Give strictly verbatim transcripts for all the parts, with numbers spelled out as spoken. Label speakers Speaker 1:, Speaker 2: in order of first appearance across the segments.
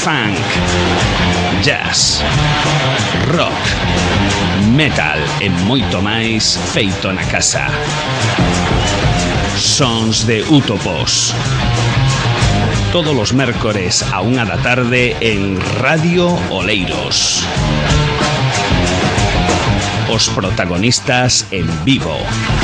Speaker 1: funk, jazz, rock, metal e moito máis feito na casa. Sons de Útopos. Todos os mércores a unha da tarde en Radio Oleiros. Os protagonistas en vivo.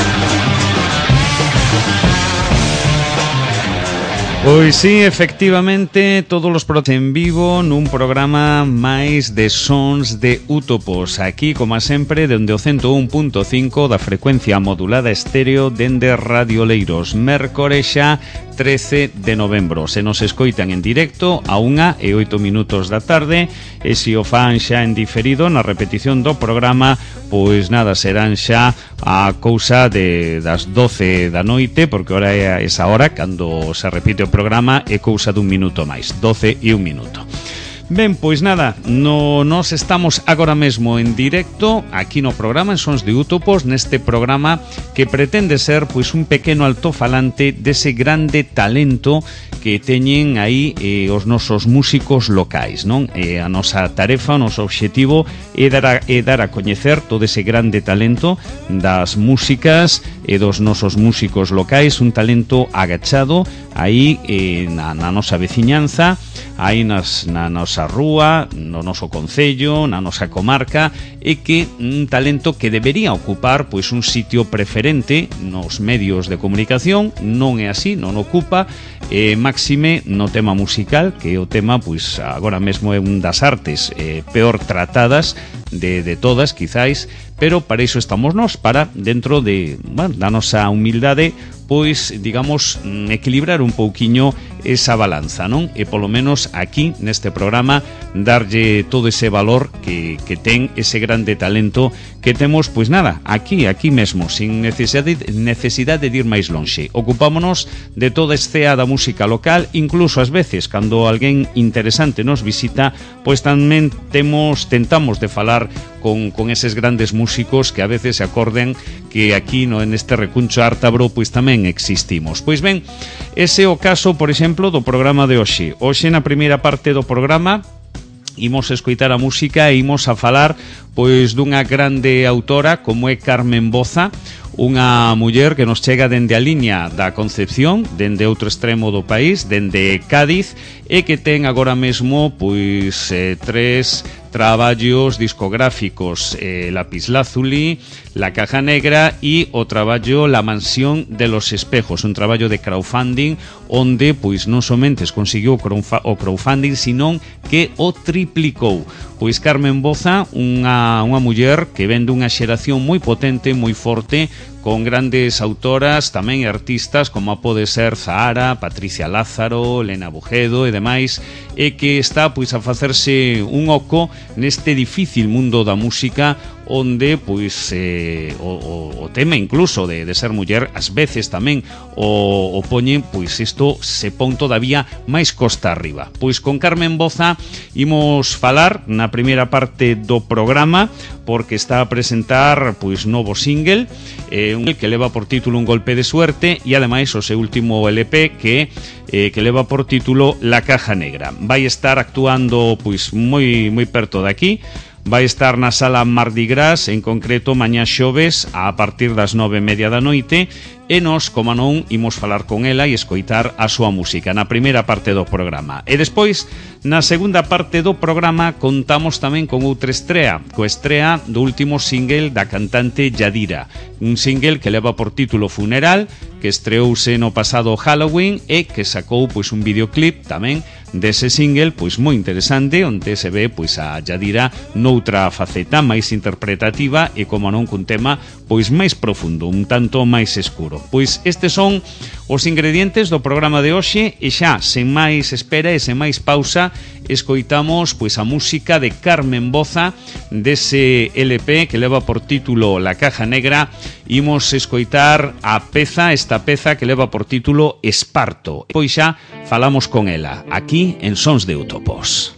Speaker 1: Pois sí, efectivamente, todos os protagonistas en vivo nun programa máis de Sons de Útopos. Aquí, como sempre, dende o ciento un punto cinco da frecuencia modulada estéreo dende Radio Oleiros. Mércores xa trece de novembro. Se nos escoitan en directo a unha e oito minutos da tarde, e se o fan xa en diferido na repetición do programa, pois nada, serán xa a cousa de das doce da noite, porque ora é esa hora cando se repite o programa, é cousa dun minuto máis, doce e un minuto. Ben, pois nada, no, nos estamos agora mesmo en directo aquí no programa en Sons de Útopos, neste programa que pretende ser pois un pequeno altofalante dese grande talento que teñen aí eh, os nosos músicos locais, non? Eh, a nosa tarefa, o noso obxectivo é dar a, é dar a coñecer todo ese grande talento das músicas e dos nosos músicos locais, un talento agachado aí eh, na, na nosa veciñanza, aí nas, na nosa rúa, no noso concello, na nosa comarca, e que un talento que debería ocupar pois un sitio preferente nos medios de comunicación. Non é así, non ocupa, eh, máxime no tema musical, que o tema pois agora mesmo é un das artes eh, peor tratadas de, de todas, quizáis, pero para iso estamos nós, para dentro de, bueno, da nosa humildade, pois, digamos, equilibrar un pouquiño esa balanza, non? E polo menos aquí, neste programa, darlle todo ese valor que, que ten ese grande talento que temos, pois nada, aquí, aquí mesmo, sin necesidade, necesidade de ir máis lonxe. Ocupámonos de toda a escea da música local, incluso ás veces, cando alguén interesante nos visita, pois tamén temos, tentamos de falar con, con eses grandes músicos que a veces se acorden que aquí, no, en este recuncho ártabro, pois tamén existimos. Pois ben, ese é o caso, por exemplo, do programa de hoxe. Hoxe, na primeira parte do programa, imos escoitar a música e imos a falar pois dunha grande autora como é Carmen Boza, unha muller que nos chega dende a liña da Concepción, dende outro extremo do país, dende Cádiz, e que ten agora mesmo pois eh, tres traballos discográficos, eh, Lapislázuli, La Caja Negra e o traballo La Mansión de los Espejos, un traballo de crowdfunding onde pois non somente conseguiu o crowdfunding, senón que o triplicou. Pois Carmen Boza, unha, unha muller que vende unha xeración moi potente, moi forte, con grandes autoras, tamén artistas como a pode ser Zahara, Patricia Lázaro, Lena Bujedo e demais, e que está pois a facerse un oco neste difícil mundo da música, onde pois eh, o, o tema incluso de, de ser muller ás veces tamén o, o poñen, pois isto se pon todavía máis costa arriba. Pois con Carmen Boza imos falar na primeira parte do programa, porque está a presentar pois novo single, eh, un que leva por título Un golpe de suerte, e ademais o seu último L P que eh, que leva por título La Caja Negra. Vai estar actuando pois moi moi perto de aquí. Vai estar na sala Mardi Gras, en concreto mañá xoves a partir das nove e media da noite, e nos, como non, imos falar con ela e escoitar a súa música na primeira parte do programa. E despois, na segunda parte do programa, contamos tamén con outra estrea, coa estrea do último single da cantante Yadira, un single que leva por título Funeral, que estreouse no pasado Halloween e que sacou pois un videoclip tamén dese single pois moi interesante, onde se ve pois a Yadira noutra faceta máis interpretativa e, como non, cun tema pois máis profundo, un tanto máis escuro. Pois estes son os ingredientes do programa de hoxe, e xa, sen máis espera e sen máis pausa, escoitamos pois a música de Carmen Boza dese L P que leva por título La Caja Negra. Imos escoitar a peza, esta peza que leva por título Esparto. Pois xa falamos con ela aquí en Sons de Útopos.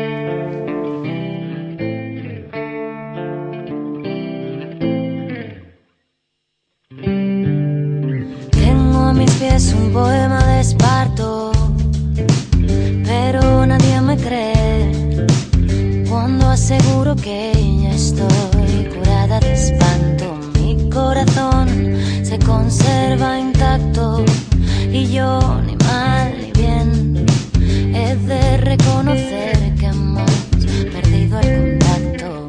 Speaker 2: Tengo a mis pies un poema de Esparto, pero nadie me cree. seguro que ya estoy curada de espanto. Mi corazón se conserva intacto y yo ni mal ni bien he de reconocer que hemos perdido el contacto.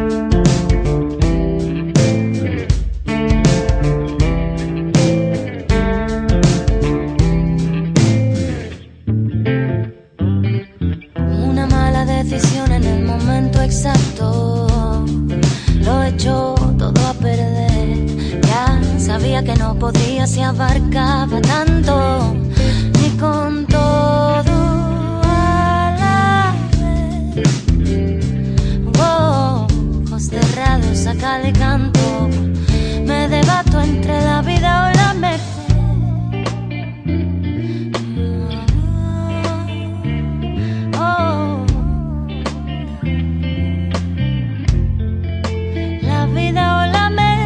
Speaker 2: Una mala decisión en el momento exacto, lo he hecho todo a perder. Ya sabía que no podía si abarcaba tanto, ni con todo a la vez. Oh, ojos cerrados a cada canto, me debato entre la vida o la muerte. Oh, la vida o la muerte.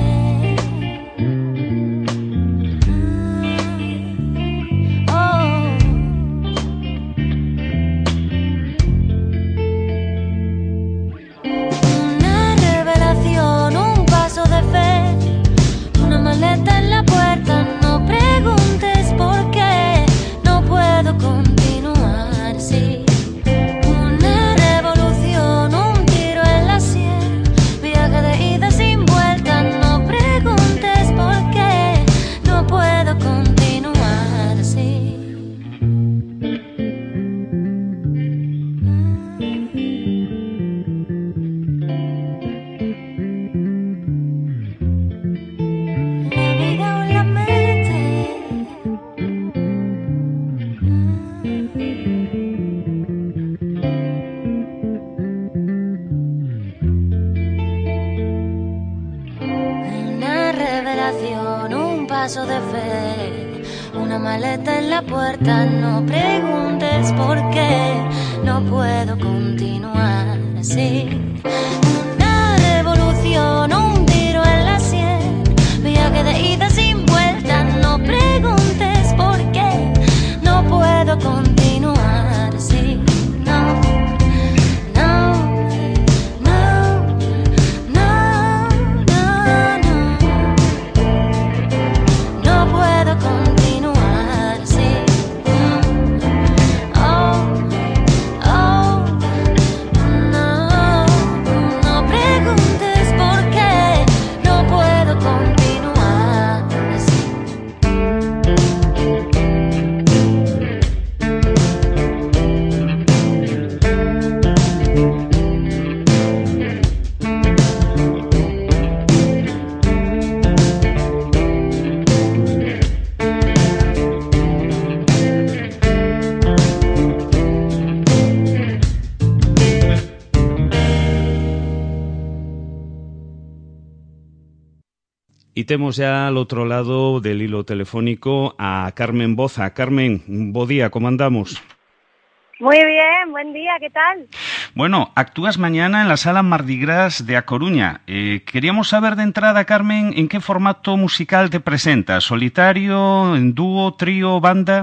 Speaker 2: En la puerta, no preguntes por qué no puedo continuar. Sí, una revolución, un tiro en la sien, viaje de ida sin vuelta. No preguntes por qué no puedo continuar. Sí. Un paso de fe, una maleta en la puerta. No preguntes por qué no puedo continuar así. Una revolución, un tiro en la sien, viaje de ida sin vuelta. No preguntes por qué no puedo continuar así. No.
Speaker 1: Y temos ya al otro lado del hilo telefónico a Carmen Boza. Carmen, bo día, ¿cómo andamos?
Speaker 3: Muy bien, buen día, ¿qué tal?
Speaker 1: Bueno, actúas mañana en la Sala Mardi Gras de A Coruña. Eh, queríamos saber de entrada, Carmen, ¿en qué formato musical te presentas? ¿Solitario, en dúo, trío, banda?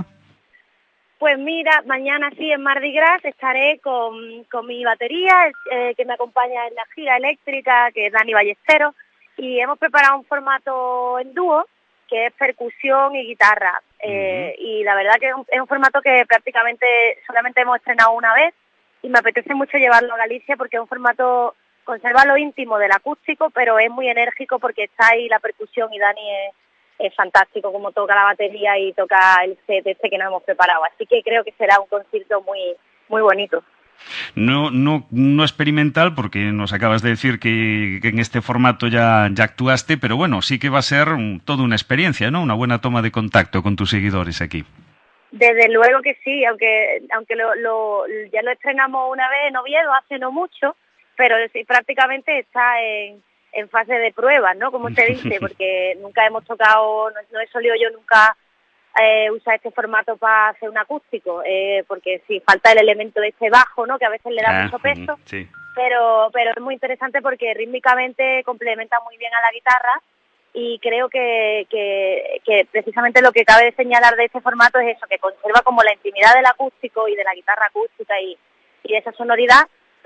Speaker 3: Pues mira, mañana sí en Mardi Gras estaré con, con mi batería, eh, que me acompaña en la gira eléctrica, que es Dani Ballesteros, y hemos preparado un formato en dúo, que es percusión y guitarra. Eh, uh-huh. Y la verdad que es un, es un formato que prácticamente solamente hemos estrenado una vez, y me apetece mucho llevarlo a Galicia porque es un formato, conserva lo íntimo del acústico, pero es muy enérgico porque está ahí la percusión y Dani es, es fantástico como toca la batería y toca el set este que nos hemos preparado. Así que creo que será un concierto muy, muy bonito.
Speaker 1: No, no, no experimental, porque nos acabas de decir que, que en este formato ya, ya actuaste, pero bueno, sí que va a ser un, toda una experiencia, ¿no? Una buena toma de contacto con tus seguidores aquí.
Speaker 3: Desde luego que sí, aunque aunque lo, lo, ya lo estrenamos una vez en Oviedo hace no mucho, pero sí, prácticamente está en, en fase de pruebas, ¿no? Como se dice, porque nunca hemos tocado, no, no he solido yo nunca Eh, usar este formato para hacer un acústico, eh, porque sí, falta el elemento de este bajo, ¿no? Que a veces le da ah, mucho peso,
Speaker 1: sí.
Speaker 3: pero pero es muy interesante porque rítmicamente complementa muy bien a la guitarra y creo que, que, que precisamente lo que cabe de señalar de este formato es eso, que conserva como la intimidad del acústico y de la guitarra acústica y, y esa sonoridad,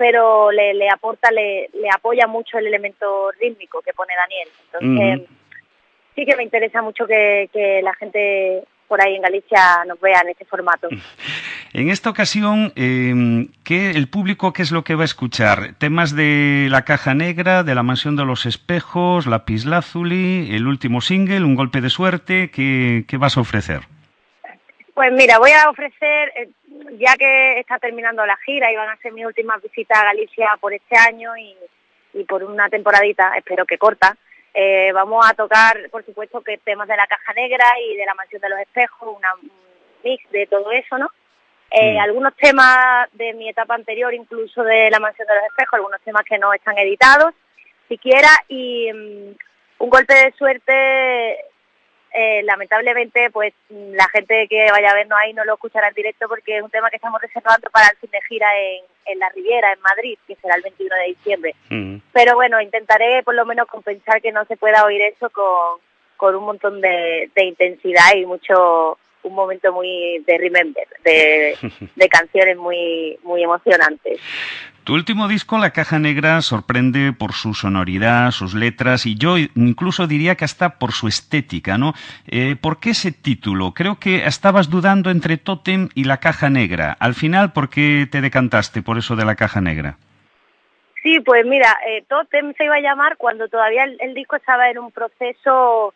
Speaker 3: pero le, le aporta, le, le apoya mucho el elemento rítmico que pone Daniel. Entonces, uh-huh. sí que me interesa mucho que, que la gente por ahí en Galicia nos vea en este formato.
Speaker 1: En esta ocasión, eh, ¿qué, el público qué es lo que va a escuchar? ¿Temas de La Caja Negra, de La Mansión de los Espejos, Lapislázuli, el último single, Un Golpe de Suerte? ¿Qué, qué vas a ofrecer?
Speaker 3: Pues mira, voy a ofrecer, eh, ya que está terminando la gira y van a ser mis últimas visitas a Galicia por este año y, y por una temporadita, espero que corta, eh, vamos a tocar, por supuesto, que temas de La Caja Negra y de La Mansión de los Espejos, una, un mix de todo eso, ¿no? Eh, mm. Algunos temas de mi etapa anterior, incluso de La Mansión de los Espejos, algunos temas que no están editados, siquiera, y um, Un Golpe de Suerte, eh, lamentablemente, pues la gente que vaya a vernos ahí no lo escuchará en directo porque es un tema que estamos reservando para el fin de gira en, en La Riviera, en Madrid, que será el veintiuno de diciembre. Mm. Pero bueno, intentaré por lo menos compensar que no se pueda oír eso con, con un montón de, de intensidad y mucho... un momento muy de remember, de, de canciones muy muy emocionantes.
Speaker 1: Tu último disco, La Caja Negra, sorprende por su sonoridad, sus letras y yo incluso diría que hasta por su estética, ¿no? Eh, ¿Por qué ese título? Creo que estabas dudando entre Tótem y La Caja Negra. Al final, ¿por qué te decantaste por eso de La Caja Negra?
Speaker 3: Sí, pues mira, eh, Tótem se iba a llamar cuando todavía el, el disco estaba en un proceso...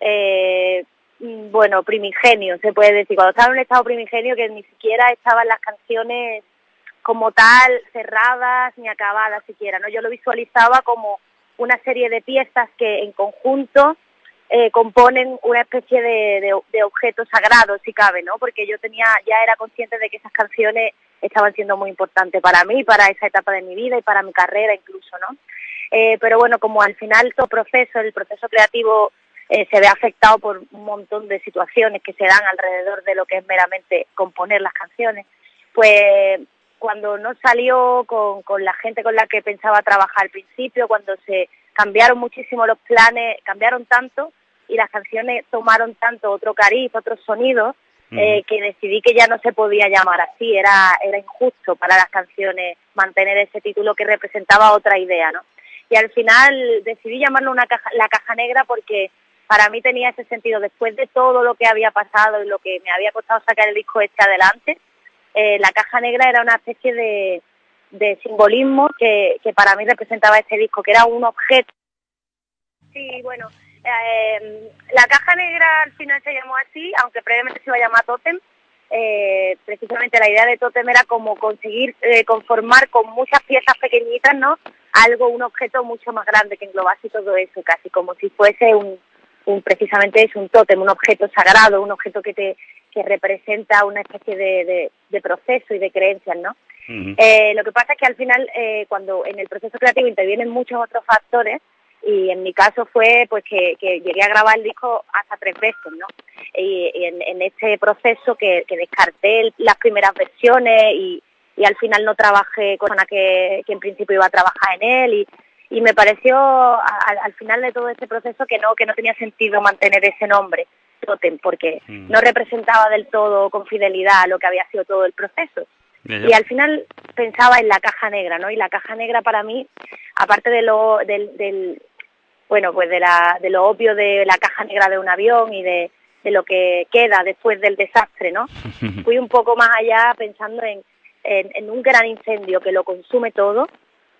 Speaker 3: Eh, bueno, primigenio, se puede decir, cuando estaba en un estado primigenio que ni siquiera estaban las canciones como tal, cerradas ni acabadas siquiera, ¿no? Yo lo visualizaba como una serie de piezas que en conjunto eh, componen una especie de, de, de objeto sagrado, si cabe, ¿no? Porque yo tenía, ya era consciente de que esas canciones estaban siendo muy importantes para mí, para esa etapa de mi vida y para mi carrera incluso, ¿no? Eh, pero bueno, como al final todo proceso, el proceso creativo Eh, se ve afectado por un montón de situaciones que se dan alrededor de lo que es meramente componer las canciones, pues cuando no salió con, con la gente con la que pensaba trabajar al principio, cuando se cambiaron muchísimo los planes, cambiaron tanto y las canciones tomaron tanto otro cariz, otros sonidos, mm. eh, que decidí que ya no se podía llamar así, era, era injusto para las canciones mantener ese título que representaba otra idea, ¿no? Y al final decidí llamarlo una caja, La Caja Negra porque para mí tenía ese sentido, después de todo lo que había pasado y lo que me había costado sacar el disco este adelante, eh, La Caja Negra era una especie de, de simbolismo que, que para mí representaba este disco, que era un objeto. Sí, bueno, eh, La Caja Negra al final se llamó así, aunque previamente se iba a llamar Tótem. Eh, precisamente la idea de Tótem era como conseguir eh, conformar con muchas piezas pequeñitas, ¿no? Algo, un objeto mucho más grande que englobase todo eso, casi como si fuese un Un, precisamente es un tótem, un objeto sagrado, un objeto que te que representa una especie de, de, de proceso y de creencias, ¿no? Uh-huh. Eh, lo que pasa es que al final, eh, cuando en el proceso creativo intervienen muchos otros factores, y en mi caso fue pues que, que llegué a grabar el disco hasta tres veces, ¿no? Y, y en, en este proceso que, que descarté el, las primeras versiones y, y al final no trabajé con la que, que en principio iba a trabajar en él y y me pareció al, al final de todo este proceso que no que no tenía sentido mantener ese nombre Tótem porque mm. no representaba del todo con fidelidad lo que había sido todo el proceso. Yeah, yeah. Y al final pensaba en La Caja Negra, ¿no? Y La Caja Negra para mí, aparte de lo del, del bueno pues de la de lo obvio de la caja negra de un avión y de, de lo que queda después del desastre, ¿no? Fui un poco más allá pensando en, en, en un gran incendio que lo consume todo.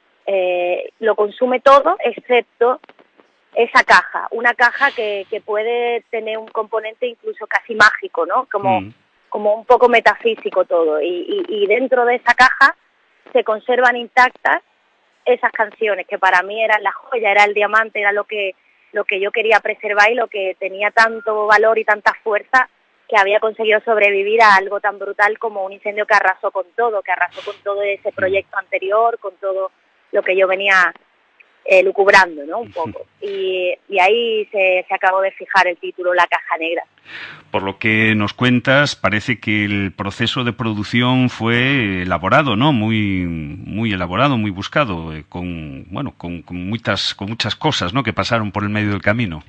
Speaker 3: Eh, lo consume todo excepto esa caja, una caja que, que puede tener un componente incluso casi mágico, ¿no? Como, mm. como un poco metafísico todo. Y, y, y dentro de esa caja se conservan intactas esas canciones que para mí eran la joya, era el diamante, era lo que, lo que yo quería preservar y lo que tenía tanto valor y tanta fuerza que había conseguido sobrevivir a algo tan brutal como un incendio que arrasó con todo, que arrasó con todo ese proyecto anterior, con todo lo que yo venía eh, lucubrando, ¿no? Un poco. Y, y ahí se, se acabó de fijar el título La Caja Negra.
Speaker 1: Por lo que nos cuentas, parece que el proceso de producción fue elaborado, ¿no? Muy muy elaborado, muy buscado, eh, con bueno, con, con muchas con muchas cosas, ¿no? Que pasaron por el medio del camino.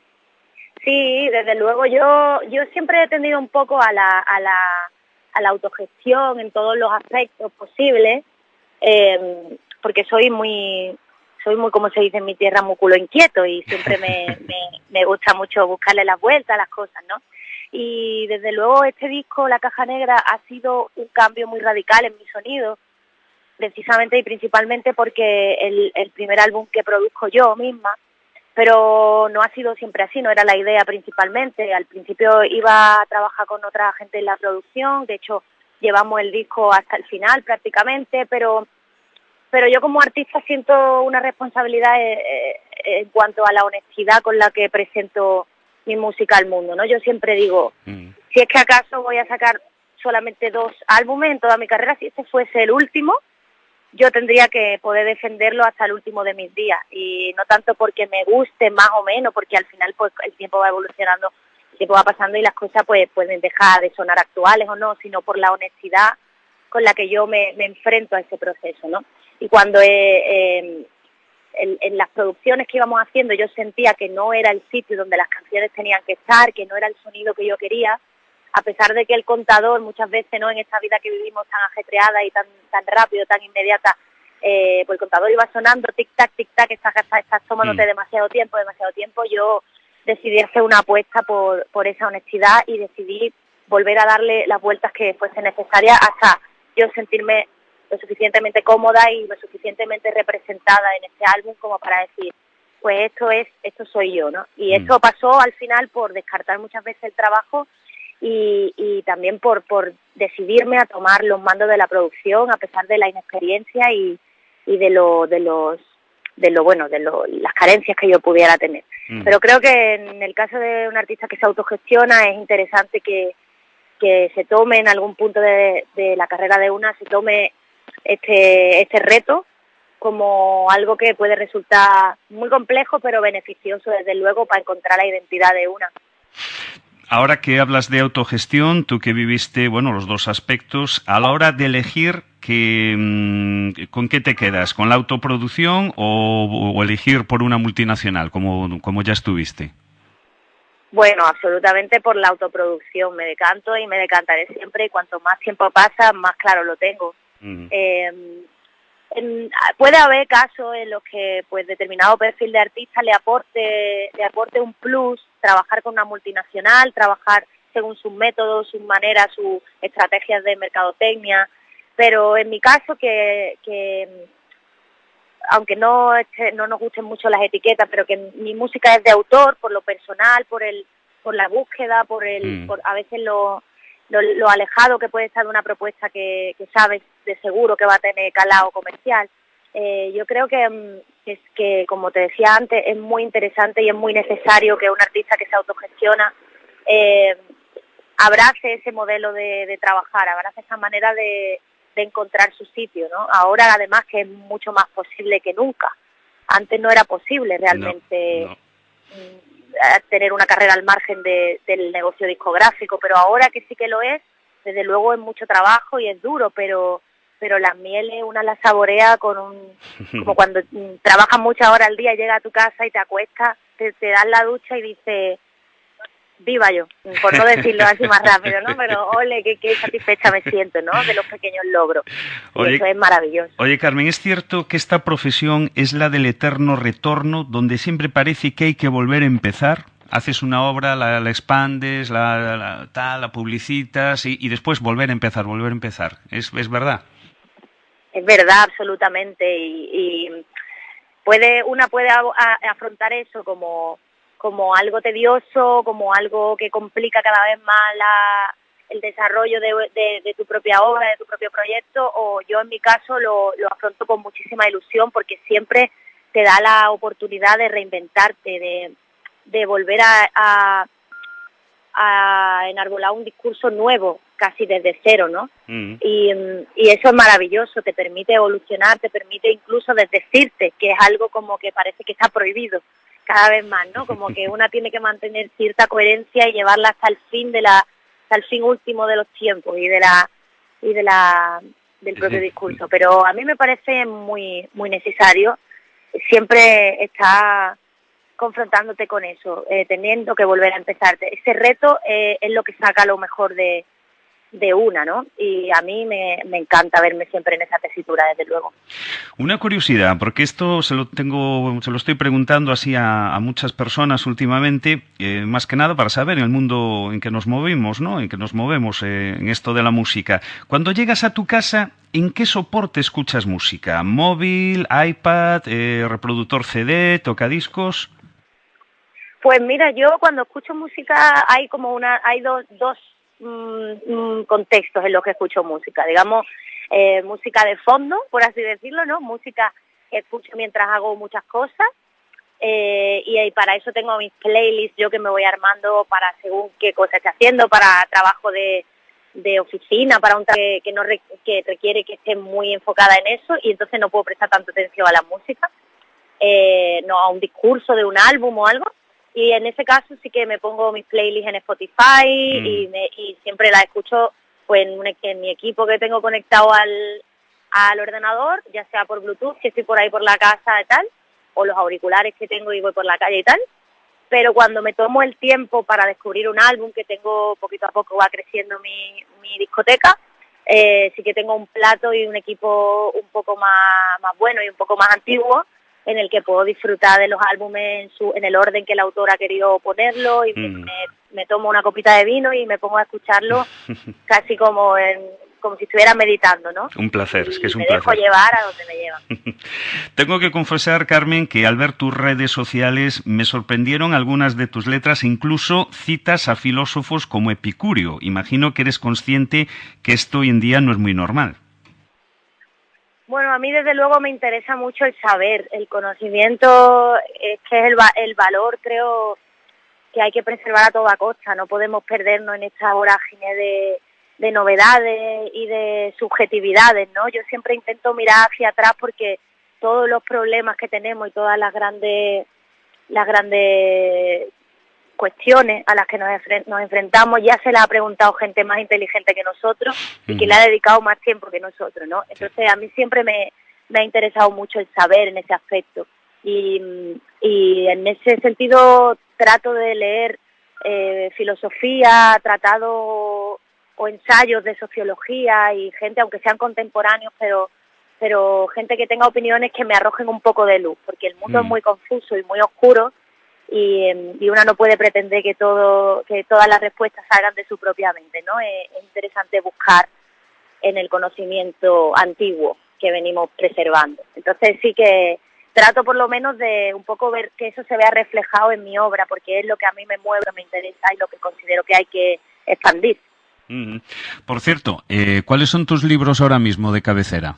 Speaker 3: Sí, desde luego yo yo siempre he tendido un poco a la a la a la autogestión en todos los aspectos posibles. eh, porque soy muy, soy muy, como se dice en mi tierra, muy culo inquieto y siempre me, me, me gusta mucho buscarle las vueltas a las cosas, ¿no? Y desde luego este disco, La Caja Negra, ha sido un cambio muy radical en mi sonido, precisamente y principalmente porque el, el primer álbum que produzco yo misma, pero no ha sido siempre así, no era la idea principalmente. Al principio iba a trabajar con otra gente en la producción, de hecho llevamos el disco hasta el final prácticamente, pero pero yo como artista siento una responsabilidad eh, eh, en cuanto a la honestidad con la que presento mi música al mundo, ¿no? Yo siempre digo, mm. si es que acaso voy a sacar solamente dos álbumes en toda mi carrera, si este fuese el último, yo tendría que poder defenderlo hasta el último de mis días, y no tanto porque me guste más o menos, porque al final pues el tiempo va evolucionando, el tiempo va pasando y las cosas pues pueden dejar de sonar actuales o no, sino por la honestidad con la que yo me, me enfrento a ese proceso, ¿no? Y cuando eh, eh, en, en las producciones que íbamos haciendo yo sentía que no era el sitio donde las canciones tenían que estar, que no era el sonido que yo quería, a pesar de que el contador muchas veces, ¿no?, en esta vida que vivimos tan ajetreada y tan tan rápido, tan inmediata, eh, pues el contador iba sonando, tic-tac, tic-tac, estás, estás tomándote mm. demasiado tiempo, demasiado tiempo, yo decidí hacer una apuesta por, por esa honestidad y decidí volver a darle las vueltas que fuesen necesarias hasta yo sentirme lo suficientemente cómoda y lo suficientemente representada en este álbum como para decir, pues esto es, esto soy yo, ¿no? Y mm. esto pasó al final por descartar muchas veces el trabajo y, y también por, por decidirme a tomar los mandos de la producción a pesar de la inexperiencia y, y de lo, de los, de lo bueno, de lo, las carencias que yo pudiera tener. Mm. Pero creo que en el caso de un artista que se autogestiona es interesante que, que se tome en algún punto de, de la carrera de una, se tome este este reto como algo que puede resultar muy complejo pero beneficioso desde luego para encontrar la identidad de una.
Speaker 1: Ahora que hablas de autogestión, tú que viviste, bueno, los dos aspectos, a la hora de elegir, que, ¿con qué te quedas? ¿Con la autoproducción o, o elegir por una multinacional, como, como ya estuviste?
Speaker 3: Bueno, absolutamente por la autoproducción, me decanto y me decantaré siempre, y cuanto más tiempo pasa, más claro lo tengo. Uh-huh. Eh, en, puede haber casos en los que pues determinado perfil de artista le aporte le aporte un plus trabajar con una multinacional, trabajar según sus métodos, sus maneras, sus estrategias de mercadotecnia, pero en mi caso que, que aunque no este, no nos gusten mucho las etiquetas, pero que mi música es de autor por lo personal, por el por la búsqueda, por el mm. por a veces lo Lo, lo alejado que puede estar de una propuesta que, que sabes de seguro que va a tener calado comercial. Eh, yo creo que es que, como te decía antes, es muy interesante y es muy necesario que un artista que se autogestiona eh, abrace ese modelo de, de trabajar, abrace esa manera de, de encontrar su sitio, ¿no? Ahora, además, que es mucho más posible que nunca. Antes no era posible realmente... No, no. tener una carrera al margen de, del negocio discográfico, pero ahora que sí que lo es, desde luego es mucho trabajo y es duro, pero pero las mieles una las saborea con un como cuando trabajas muchas horas al día, llegas a tu casa y te acuestas, te, te das la ducha y dices viva yo, por no decirlo así más rápido, ¿no? Pero ole, qué, qué satisfecha me siento, ¿no? De los pequeños logros. Y oye, eso es maravilloso.
Speaker 1: Oye, Carmen, ¿es cierto que esta profesión es la del eterno retorno, donde siempre parece que hay que volver a empezar? Haces una obra, la, la expandes, la, la, la, tal, la publicitas y, y después volver a empezar, volver a empezar. ¿Es, es verdad?
Speaker 3: Es verdad, absolutamente. Y, y puede una puede a, a, afrontar eso como... como algo tedioso, como algo que complica cada vez más la, el desarrollo de, de, de tu propia obra, de tu propio proyecto, o yo en mi caso lo, lo afronto con muchísima ilusión porque siempre te da la oportunidad de reinventarte, de, de volver a, a, a enarbolar un discurso nuevo, casi desde cero, ¿no? Mm. Y, y eso es maravilloso, te permite evolucionar, te permite incluso desdecirte, que es algo como que parece que está prohibido cada vez más, ¿no? Como que una tiene que mantener cierta coherencia y llevarla hasta el fin de la, hasta el fin último de los tiempos y de la y de la del propio discurso. Pero a mí me parece muy muy necesario siempre estar confrontándote con eso, eh, teniendo que volver a empezar. Ese reto eh, es lo que saca lo mejor de de una, ¿no? Y a mí me, me encanta verme siempre en esa tesitura, desde luego.
Speaker 1: Una curiosidad, porque esto se lo tengo, se lo estoy preguntando así a, a muchas personas últimamente, eh, más que nada para saber el mundo en que nos movemos, ¿no? En que nos movemos eh, en esto de la música. Cuando llegas a tu casa, ¿en qué soporte escuchas música? ¿Móvil, iPad, eh, reproductor C D, tocadiscos?
Speaker 3: Pues mira, yo cuando escucho música hay como una, hay dos, dos mmm, contextos en los que escucho música, digamos, eh, música de fondo, por así decirlo, ¿no? Música que escucho mientras hago muchas cosas, eh, y, y para eso tengo mis playlists yo que me voy armando para según qué cosa esté haciendo, para trabajo de, de oficina, para un trabajo que, que, no re, que requiere que esté muy enfocada en eso, y entonces no puedo prestar tanto atención a la música, eh, no a un discurso de un álbum o algo. Y en ese caso sí que me pongo mis playlists en Spotify mm. y, me, y siempre las escucho pues en, un, en mi equipo que tengo conectado al, al ordenador, ya sea por Bluetooth, que estoy por ahí por la casa y tal, o los auriculares que tengo y voy por la calle y tal. Pero cuando me tomo el tiempo para descubrir un álbum, que tengo poquito a poco va creciendo mi, mi discoteca, eh, sí que tengo un plato y un equipo un poco más, más bueno y un poco más antiguo, en el que puedo disfrutar de los álbumes en, su, en el orden que el autor ha querido ponerlo, y mm. me, me tomo una copita de vino y me pongo a escucharlo casi como en, como si estuviera meditando, ¿no?
Speaker 1: Un placer,
Speaker 3: y
Speaker 1: es que es un
Speaker 3: me
Speaker 1: placer.
Speaker 3: Me dejo llevar a donde me llevan.
Speaker 1: Tengo que confesar, Carmen, que al ver tus redes sociales me sorprendieron algunas de tus letras, incluso citas a filósofos como Epicurio. Imagino que eres consciente que esto hoy en día no es muy normal.
Speaker 3: Bueno, a mí desde luego me interesa mucho el saber, el conocimiento, es que es el, va el valor, creo, que hay que preservar a toda costa. No podemos perdernos en esta vorágine de, de novedades y de subjetividades, ¿no? Yo siempre intento mirar hacia atrás porque todos los problemas que tenemos y todas las grandes, las grandes cuestiones a las que nos, enfrent nos enfrentamos ya se las ha preguntado gente más inteligente que nosotros y que le ha dedicado más tiempo que nosotros, ¿no? Entonces a mí siempre me, me ha interesado mucho el saber en ese aspecto y, y en ese sentido trato de leer eh, filosofía, tratados o ensayos de sociología y gente, aunque sean contemporáneos, pero pero gente que tenga opiniones que me arrojen un poco de luz, porque el mundo mm. es muy confuso y muy oscuro. Y, y una no puede pretender que todo que todas las respuestas salgan de su propia mente, ¿no? Es, es interesante buscar en el conocimiento antiguo que venimos preservando. Entonces sí que trato por lo menos de un poco ver que eso se vea reflejado en mi obra, porque es lo que a mí me mueve, me interesa y lo que considero que hay que expandir.
Speaker 1: Mm. Por cierto, eh, ¿cuáles son tus libros ahora mismo de cabecera?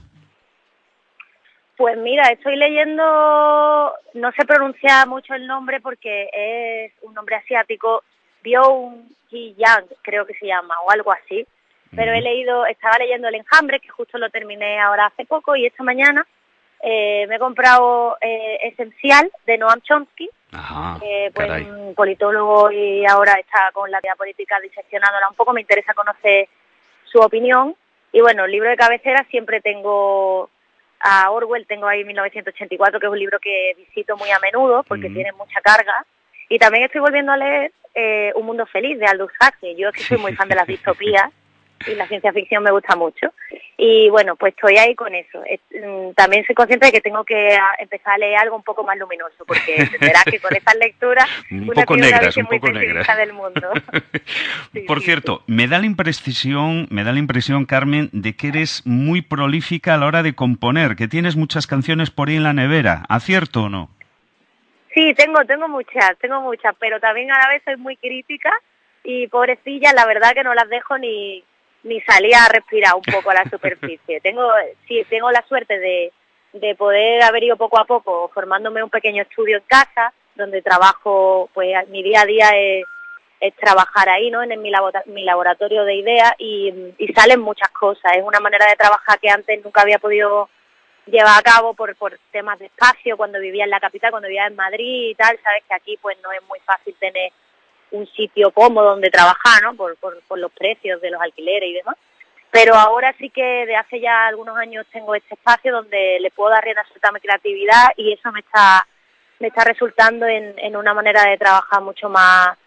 Speaker 3: Pues mira, estoy leyendo, no se pronuncia mucho el nombre porque es un nombre asiático, Byung-Hee Yang, creo que se llama, o algo así. Pero he leído, estaba leyendo El Enjambre, que justo lo terminé ahora hace poco, y esta mañana eh, me he comprado eh, Esencial, de Noam Chomsky,
Speaker 1: Ajá,
Speaker 3: eh, pues un politólogo y ahora está con la vida política diseccionándola un poco, me interesa conocer su opinión. Y bueno, el libro de cabecera siempre tengo a Orwell, tengo ahí mil novecientos ochenta y cuatro, que es un libro que visito muy a menudo porque mm. tiene mucha carga. Y también estoy volviendo a leer eh, Un mundo feliz, de Aldous Huxley. Yo es que soy muy fan de las distopías y la ciencia ficción me gusta mucho. Y bueno, pues estoy ahí con eso. Es, mm, también soy consciente de que tengo que a, empezar a leer algo un poco más luminoso, porque entenderás que con estas lecturas
Speaker 1: un poco negras, un poco negras
Speaker 3: del mundo. Sí,
Speaker 1: Por
Speaker 3: sí,
Speaker 1: cierto,
Speaker 3: sí.
Speaker 1: me da la impresión, me da la impresión, Carmen, de que eres muy prolífica a la hora de componer, que tienes muchas canciones por ahí en la nevera. ¿Acierto o no?
Speaker 3: Sí, tengo, tengo muchas, tengo muchas, pero también a la vez soy muy crítica y pobrecillas, la verdad que no las dejo ni ni salir a respirar un poco a la superficie. Tengo, sí, tengo la suerte de, de poder haber ido poco a poco formándome un pequeño estudio en casa, donde trabajo, pues mi día a día es, es trabajar ahí, ¿no? En el, mi, labora, mi laboratorio de ideas y, y salen muchas cosas. Es una manera de trabajar que antes nunca había podido llevar a cabo por, por temas de espacio, cuando vivía en la capital, cuando vivía en Madrid y tal. Sabes que aquí pues no es muy fácil tener un sitio cómodo donde trabajar, ¿no? Por, por, por los precios de los alquileres y demás. Pero ahora sí que de hace ya algunos años tengo este espacio donde le puedo dar rienda suelta a mi creatividad y eso me está me está resultando en, en una manera de trabajar mucho más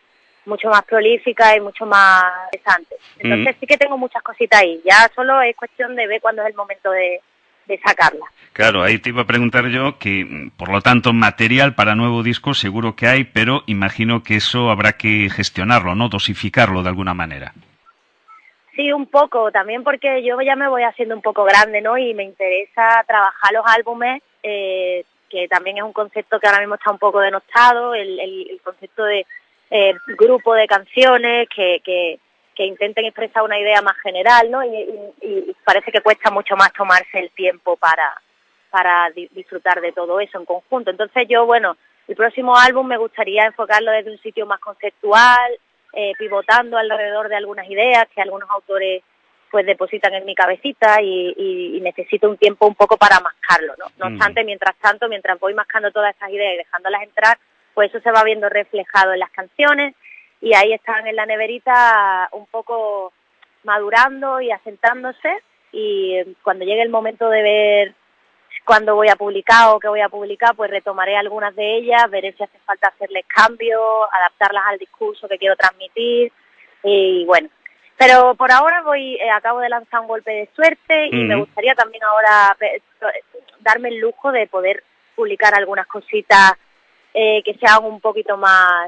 Speaker 3: mucho más prolífica y mucho más interesante. Entonces mm. sí que tengo muchas cositas ahí, ya solo es cuestión de ver cuándo es el momento de, de sacarla.
Speaker 1: Claro, ahí te iba a preguntar yo que, por lo tanto, material para nuevo disco seguro que hay, pero imagino que eso habrá que gestionarlo, ¿no? Dosificarlo de alguna manera.
Speaker 3: Sí, un poco, también porque yo ya me voy haciendo un poco grande, ¿no? Y me interesa trabajar los álbumes, eh, que también es un concepto que ahora mismo está un poco denostado, el, el, el concepto de eh, grupo de canciones que, que, que intenten expresar una idea más general, ¿no? Y, y, y parece que cuesta mucho más tomarse el tiempo para, para di- disfrutar de todo eso en conjunto. Entonces yo, bueno, el próximo álbum me gustaría enfocarlo desde un sitio más conceptual, eh, pivotando alrededor de algunas ideas que algunos autores pues depositan en mi cabecita y, y, y necesito un tiempo un poco para mascarlo, ¿no? No obstante, mientras tanto, mientras voy mascando todas esas ideas y dejándolas entrar, pues eso se va viendo reflejado en las canciones y ahí están en la neverita un poco madurando y asentándose y cuando llegue el momento de ver cuándo voy a publicar o qué voy a publicar, pues retomaré algunas de ellas, veré si hace falta hacerles cambios, adaptarlas al discurso que quiero transmitir y bueno. Pero por ahora voy, eh, acabo de lanzar un golpe de suerte y uh-huh. me gustaría también ahora eh, darme el lujo de poder publicar algunas cositas eh, que sean un poquito más,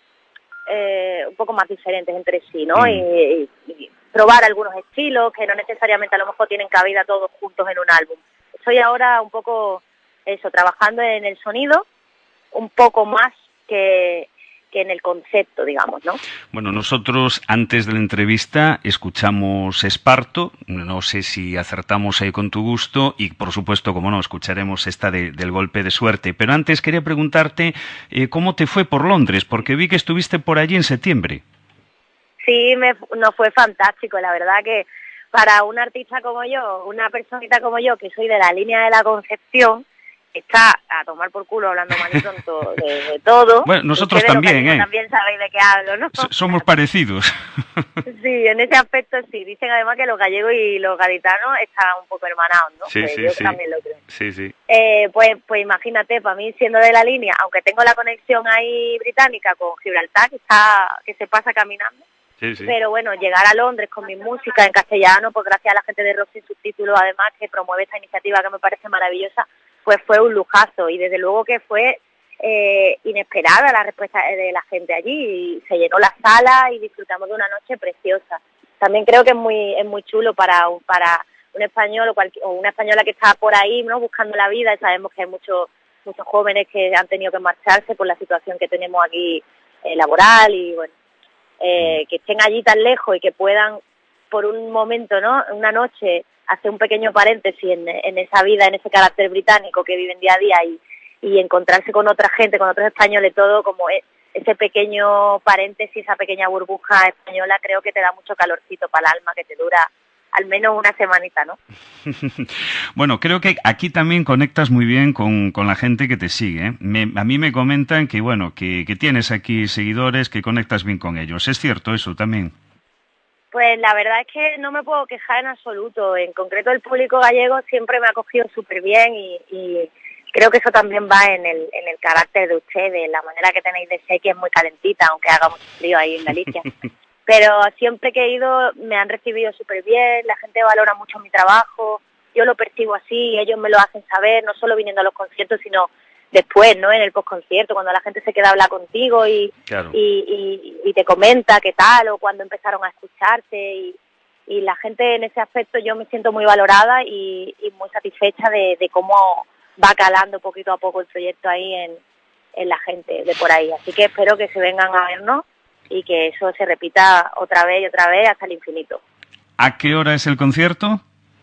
Speaker 3: eh, un poco más diferentes entre sí, ¿no? Uh-huh. Y, y, y probar algunos estilos que no necesariamente a lo mejor tienen cabida todos juntos en un álbum. Estoy ahora un poco, eso, trabajando en el sonido, un poco más que... que en el concepto, digamos, ¿no?
Speaker 1: Bueno, nosotros antes de la entrevista escuchamos Esparto, no sé si acertamos ahí con tu gusto y por supuesto, como no, escucharemos esta de, del golpe de suerte, pero antes quería preguntarte eh, ¿cómo te fue por Londres? Porque vi que estuviste por allí en septiembre.
Speaker 3: Sí, me, no fue fantástico, la verdad que para un artista como yo, una personita como yo, que soy de la línea de la Concepción, está a tomar por culo hablando mal y tonto de, de todo.
Speaker 1: Bueno, nosotros también, ¿eh?
Speaker 3: También sabéis de qué hablo, ¿no?
Speaker 1: S- somos parecidos.
Speaker 3: Sí, en ese aspecto sí. Dicen además que los gallegos y los gaditanos están un poco hermanados, ¿no?
Speaker 1: Sí,
Speaker 3: pues
Speaker 1: sí,
Speaker 3: yo
Speaker 1: sí.
Speaker 3: también lo creo.
Speaker 1: Sí, sí.
Speaker 3: Eh, pues, pues imagínate, para mí siendo de la línea, aunque tengo la conexión ahí británica con Gibraltar, que está, que se pasa caminando,
Speaker 1: sí, sí.
Speaker 3: Pero bueno, llegar a Londres con mi música en castellano, pues gracias a la gente de Rock Sin Subtítulos, además, que promueve esta iniciativa que me parece maravillosa, pues fue un lujazo y desde luego que fue eh, inesperada la respuesta de la gente allí y se llenó la sala y disfrutamos de una noche preciosa. También creo que es muy es muy chulo para un, para un español o, cualquier, o una española que está por ahí, ¿no? Buscando la vida y sabemos que hay muchos muchos jóvenes que han tenido que marcharse por la situación que tenemos aquí eh, laboral y bueno, eh, que estén allí tan lejos y que puedan por un momento, ¿no? Una noche hacer un pequeño paréntesis en, en esa vida, en ese carácter británico que viven día a día y, y encontrarse con otra gente, con otros españoles, todo como es, ese pequeño paréntesis, esa pequeña burbuja española, creo que te da mucho calorcito para el alma, que te dura al menos una semanita, ¿no?
Speaker 1: Bueno, creo que aquí también conectas muy bien con, con la gente que te sigue, ¿eh? Me, a mí me comentan que, bueno, que, que tienes aquí seguidores, que conectas bien con ellos. ¿Es cierto eso también?
Speaker 3: Pues la verdad es que no me puedo quejar en absoluto. En concreto el público gallego siempre me ha acogido súper bien y, y creo que eso también va en el, en el carácter de ustedes, la manera que tenéis de ser, que es muy calentita, aunque haga mucho frío ahí en Galicia. Pero siempre que he ido me han recibido súper bien, la gente valora mucho mi trabajo, yo lo percibo así, ellos me lo hacen saber, no solo viniendo a los conciertos, sino después, ¿no? En el postconcierto, cuando la gente se queda a hablar contigo y,
Speaker 1: claro.
Speaker 3: y, y, y te comenta qué tal, o cuando empezaron a escucharte, y, y la gente en ese aspecto yo me siento muy valorada y, y muy satisfecha de, de cómo va calando poquito a poco el proyecto ahí en, en la gente de por ahí. Así que espero que se vengan a vernos y que eso se repita otra vez y otra vez hasta el infinito.
Speaker 1: ¿A qué hora es el concierto?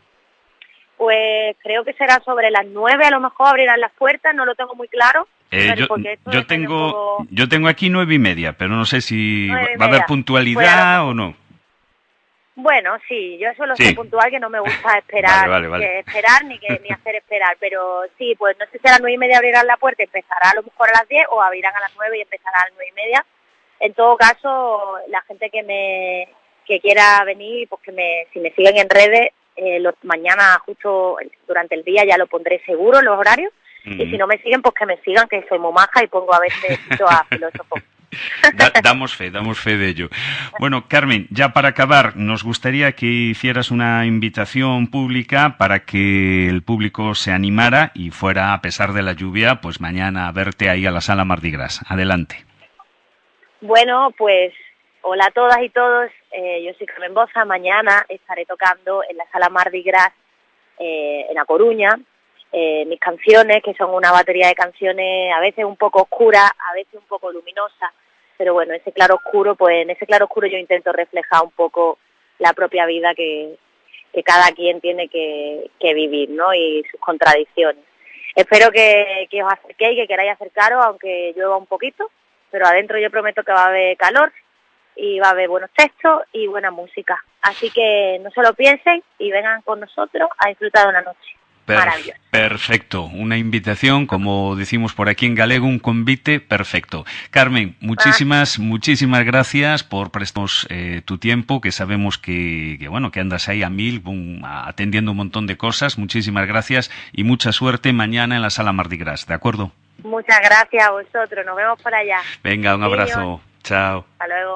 Speaker 3: Pues creo que será sobre las nueve, a lo mejor abrirán las puertas, no lo tengo muy claro.
Speaker 1: Eh, yo, yo tengo poco... yo tengo aquí nueve y media, pero no sé si va a haber puntualidad bueno, o no.
Speaker 3: Bueno, sí, yo suelo
Speaker 1: sí.
Speaker 3: ser puntual, que no me gusta esperar,
Speaker 1: vale, vale, vale.
Speaker 3: Que esperar ni que ni hacer esperar, pero sí, pues no sé si a las nueve y media abrirán la puerta, empezará a lo mejor a las diez o abrirán a las nueve y empezará a las nueve y media. En todo caso, la gente que me que quiera venir, pues que me si me siguen en redes, eh, los, mañana justo durante el día ya lo pondré seguro, los horarios, mm. y si no me siguen, pues que me sigan, que soy muy maja y pongo a veces a filósofos.
Speaker 1: Da, damos fe, damos fe de ello. Bueno, Carmen, ya para acabar, nos gustaría que hicieras una invitación pública para que el público se animara y fuera, a pesar de la lluvia, pues mañana a verte ahí a la Sala Mardi Gras. Adelante.
Speaker 3: Bueno, pues hola a todas y todos. Eh, yo soy Carmen Boza. Mañana estaré tocando en la Sala Mardi Gras eh, en A Coruña. Eh, mis canciones, que son una batería de canciones a veces un poco oscuras, a veces un poco luminosas, pero bueno, ese claro oscuro, pues en ese claro oscuro yo intento reflejar un poco la propia vida que, que cada quien tiene que, que vivir, ¿no? Y sus contradicciones. Espero que, que os acerquéis, que queráis acercaros, aunque llueva un poquito, pero adentro yo prometo que va a haber calor y va a haber buenos textos y buena música. Así que no se lo piensen y vengan con nosotros a disfrutar de una noche.
Speaker 1: Per perfecto, una invitación, como decimos por aquí en galego, un convite perfecto. Carmen, muchísimas, ah. muchísimas gracias por prestarnos eh, tu tiempo, que sabemos que, que bueno que andas ahí a mil, boom, atendiendo un montón de cosas. Muchísimas gracias y mucha suerte mañana en la Sala Mardi Gras, ¿de acuerdo?
Speaker 3: Muchas gracias a vosotros, nos vemos por allá.
Speaker 1: Venga, un abrazo, chao.
Speaker 3: Hasta luego.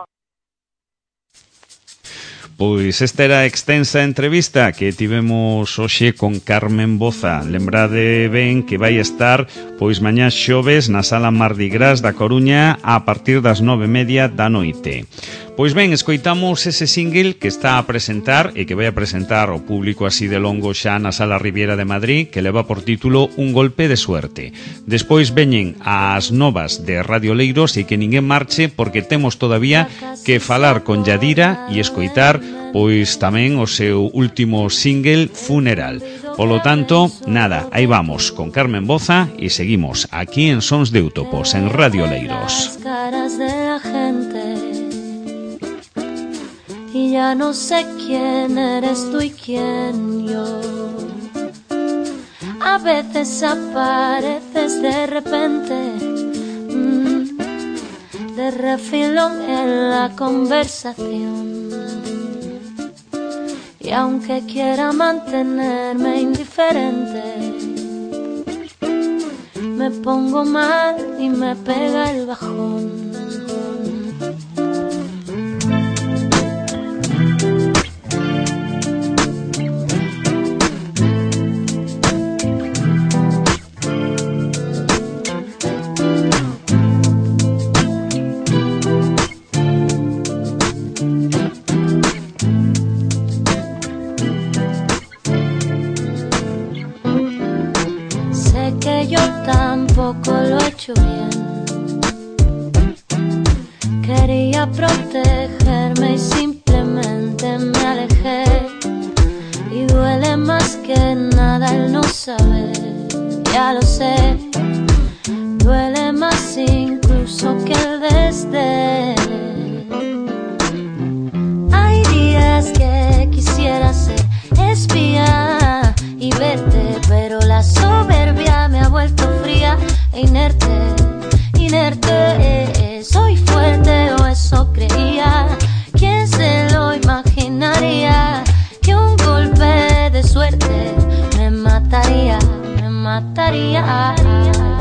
Speaker 1: Pois esta era a extensa entrevista que tivemos hoxe con Carmen Boza. Lembrade ben que vai estar pois mañá xoves na Sala Mardi Gras da Coruña a partir das nove e media da noite. Pois ben, escoitamos ese single que está a presentar e que vai a presentar ao público así de longo xa na Sala Riviera de Madrid, que leva por título Un golpe de suerte. Despois veñen as novas de Radio Leiros e que ninguén marche porque temos todavía que falar con Yadira e escoitar pois tamén o seu último single Funeral. Polo tanto, nada, aí vamos con Carmen Boza e seguimos aquí en Sons de Útopos en Radio Leiros.
Speaker 2: Y ya no sé quién eres tú y quién yo. A veces apareces de repente, mmm, de refilón en la conversación. Y aunque quiera mantenerme indiferente, me pongo mal y me pega el bajón. Tampoco lo he hecho bien. Quería protegerme y simplemente me alejé. Y duele más que nada el no saber, ya lo sé. Duele más incluso que el desdén. Hay días que quisiera ser espía y verte, pero la soberbia me ha vuelto fría e inerte, inerte. Soy fuerte o eso creía. ¿Quién se lo imaginaría? Que un golpe de suerte me mataría, me mataría.